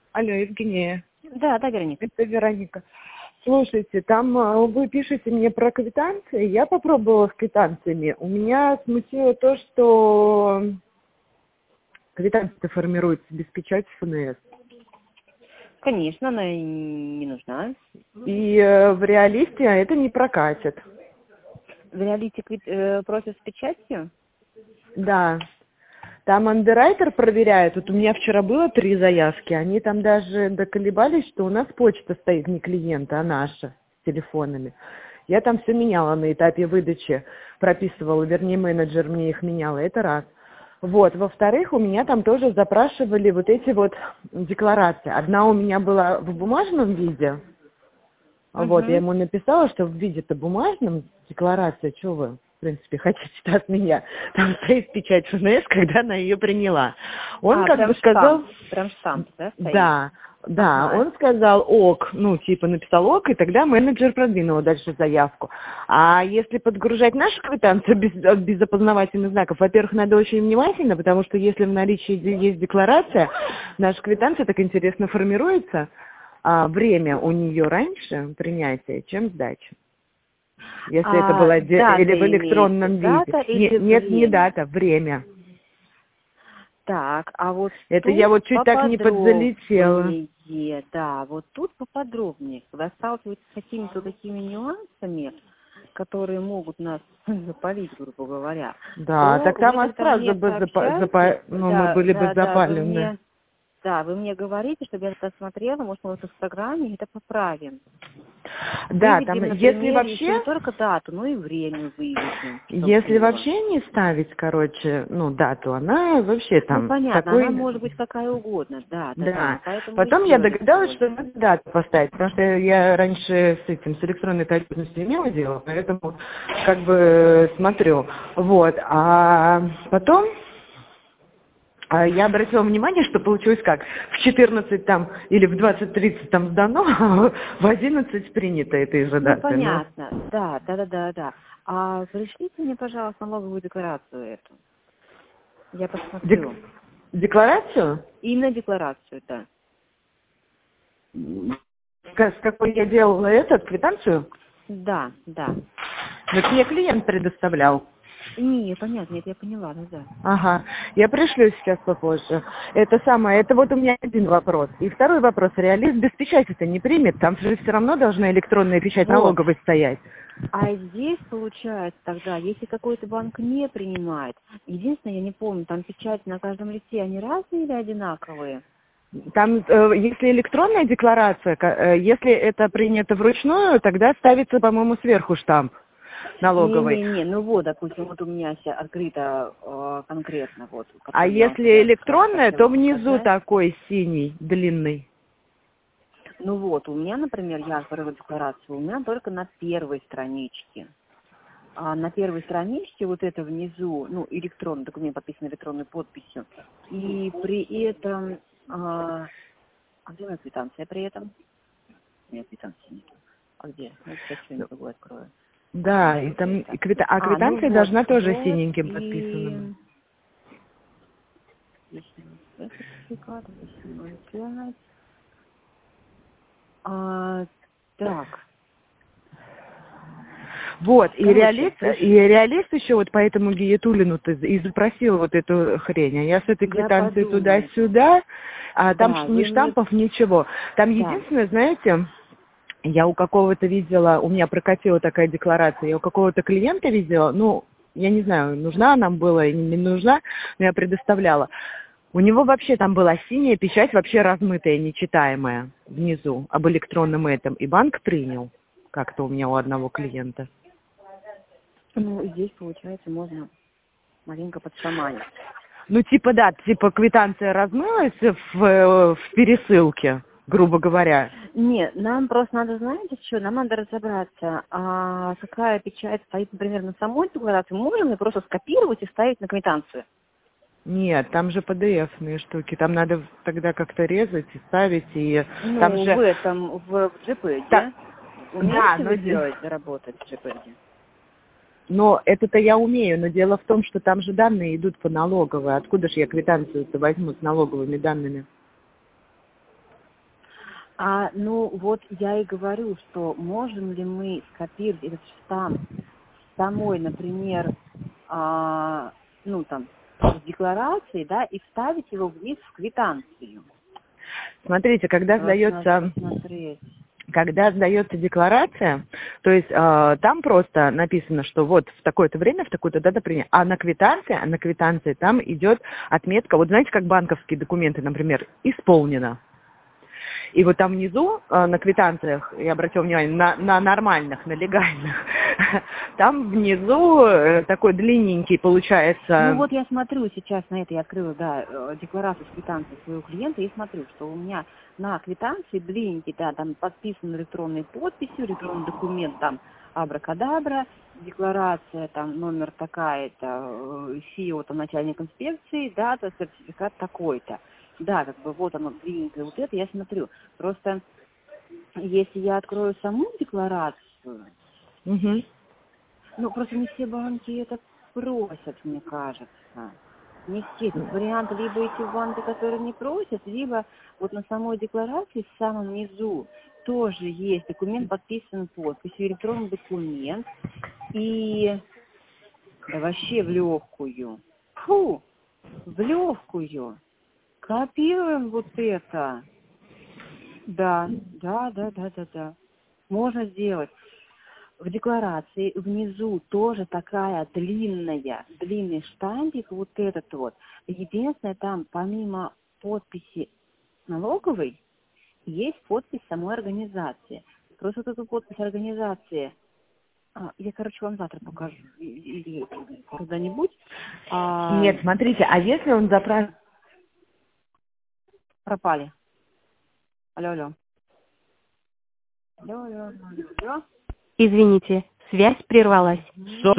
Алло, Евгения. Да, Вероника. Это Вероника. Слушайте, там вы пишете мне про квитанции. Я попробовала с квитанциями. У меня смутило то, что квитанция формируется без печати ФНС. Конечно, она и не нужна. И в реалисте это не прокатит. В реалите просят с печатью? Да. Там андеррайтер проверяет. Вот у меня вчера было 3 заявки. Они там даже доколебались, что у нас почта стоит не клиента, а наша с телефонами. Я там все меняла на этапе выдачи. Прописывала, вернее, менеджер мне их меняла. Это раз. Вот. Во-вторых, у меня там тоже запрашивали вот эти вот декларации. Одна у меня была в бумажном виде. Вот, я ему написала, что в виде-то бумажном декларация, что вы, в принципе, хотите-то от меня. Там стоит печать ФНС, когда она ее приняла. Он как бы сказал... Прям штамп, да, стоит? Да, Ага. Он сказал ок, написал ок, и тогда менеджер продвинул дальше заявку. А если подгружать нашу квитанцию без опознавательных знаков, во-первых, надо очень внимательно, потому что если в наличии есть декларация, наша квитанция так интересно формируется, время у нее раньше принятия, чем сдача. Если это было или в электронном виде. Нет, не дата, время. Так, а вот это я вот чуть так не подзалетела. Да, вот тут поподробнее. Когда сталкиваетесь с какими-то такими нюансами, которые могут нас запалить, грубо говоря. Да, так там сразу мы были бы запалены. Да, вы мне говорите, чтобы я это смотрела, может, мы в программе это поправим. Да, там, если вообще... не только дату, но и время выведем. Если вообще не ставить, дату, она вообще там... понятно, такой... она может быть какая угодно, да. Потом я догадалась, что надо дату поставить, потому что я раньше с электронной отчетностью имела дело, поэтому смотрю. Вот, а потом... Я обратила внимание, что получилось как? В 14 там или в 20:30 там сдано, а в 11 принято этой же даты. Понятно, да. А пришлите мне, пожалуйста, налоговую декларацию эту. Я посмотрю. Декларацию? Именно декларацию, да. С какой я делала квитанцию? Да. Вот мне клиент предоставлял. Понятно, это я поняла, да. Ага, я пришлю сейчас попозже. Это вот у меня один вопрос. И второй вопрос, реалист без печати-то не примет, там же все равно должна электронная печать налоговой стоять. А здесь получается тогда, если какой-то банк не принимает, единственное, я не помню, там печати на каждом листе, они разные или одинаковые? Там, если электронная декларация, если это принято вручную, тогда ставится, по-моему, сверху штамп налоговой. Допустим, вот у меня открыто конкретно. А если электронная, то внизу такой синий, длинный. У меня, например, я открыла декларацию, у меня только на первой страничке. А на первой страничке вот это внизу, электронный документ подписан электронной подписью. И при этом... А где моя квитанция при этом? Нет, квитанции нет. А где? Сейчас что-нибудь другое открою. Да, и там квитанция должна тоже синеньким подписана. Сертификат 805. Так. Вот, и реалист еще вот по этому Гиетулину-то и запросил вот эту хрень. А я с этой квитанцией туда-сюда, а там ни штампов, ничего. Там единственное, знаете... Я у какого-то видела, у меня прокатила такая декларация, я у какого-то клиента видела, я не знаю, нужна нам была или не нужна, но я предоставляла. У него вообще там была синяя печать, вообще размытая, нечитаемая внизу, об электронном этом, и банк принял, как-то у меня у одного клиента. Здесь, получается, можно маленько подшаманить. Квитанция размылась в пересылке, грубо говоря. Нет, нам просто надо, знаете что, нам надо разобраться, какая печать стоит, например, на самой декларации. Можем ли просто скопировать и ставить на квитанцию? Нет, там же PDF-ные штуки, там надо тогда как-то резать и ставить, и там же... в JPEG, умеете вы делать, работать в JPEG? Но это-то я умею, но дело в том, что там же данные идут по налоговой. Откуда же я квитанцию-то возьму с налоговыми данными? Ну, вот я и говорю, что можем ли мы скопировать этот штамп самой, например, ну, там, с декларацией, да, и вставить его вниз в квитанцию. Смотрите, когда сдается декларация, то есть там просто написано, что вот в такое-то время, в такую-то дату принято, а на квитанции там идет отметка, вот знаете, как банковские документы, например, исполнено. И вот там внизу на квитанциях, я обратила внимание, на нормальных, на легальных, там внизу такой длинненький получается. Ну вот я смотрю сейчас на это, я открыла, да, декларацию с квитанцией своего клиента и смотрю, что у меня на квитанции длинненький, да, там подписан электронной подписью, электронный документ, там абракадабра, декларация, там номер такая-то, ФИО, там начальник инспекции, дата, сертификат такой-то. Да, как бы вот оно длинненькое, вот это я смотрю. Просто если я открою саму декларацию, ну просто не все банки это просят, мне кажется. Не все. Тут вариант либо идти в банки, которые не просят, либо вот на самой декларации в самом низу тоже есть документ, подписан подписью, электронный документ. И да вообще в легкую. Фу, в легкую. Копируем вот это. Да. Можно сделать. В декларации внизу тоже такая длинный штампик, вот этот вот. Единственное, там помимо подписи налоговой, есть подпись самой организации. Просто вот эту подпись организации, я, вам завтра покажу, или когда-нибудь. Нет, смотрите, а если он заправит... Пропали. Алло. Извините, связь прервалась.